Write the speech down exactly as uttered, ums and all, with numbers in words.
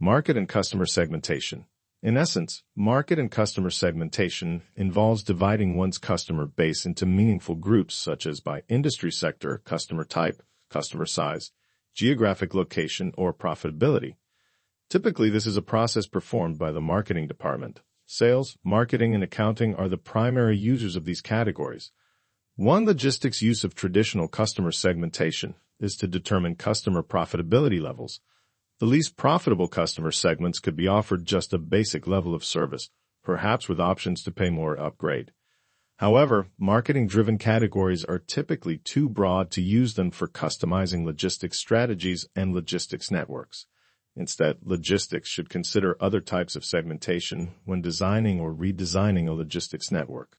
Market and customer segmentation. In essence, market and customer segmentation involves dividing one's customer base into meaningful groups such as by industry sector, customer type, customer size, geographic location, or profitability. Typically, this is a process performed by the marketing department. Sales, marketing, and accounting are the primary users of these categories. One logistics use of traditional customer segmentation is to determine customer profitability levels. The least profitable customer segments could be offered just a basic level of service, perhaps with options to pay more or upgrade. However, marketing-driven categories are typically too broad to use them for customizing logistics strategies and logistics networks. Instead, logistics should consider other types of segmentation when designing or redesigning a logistics network.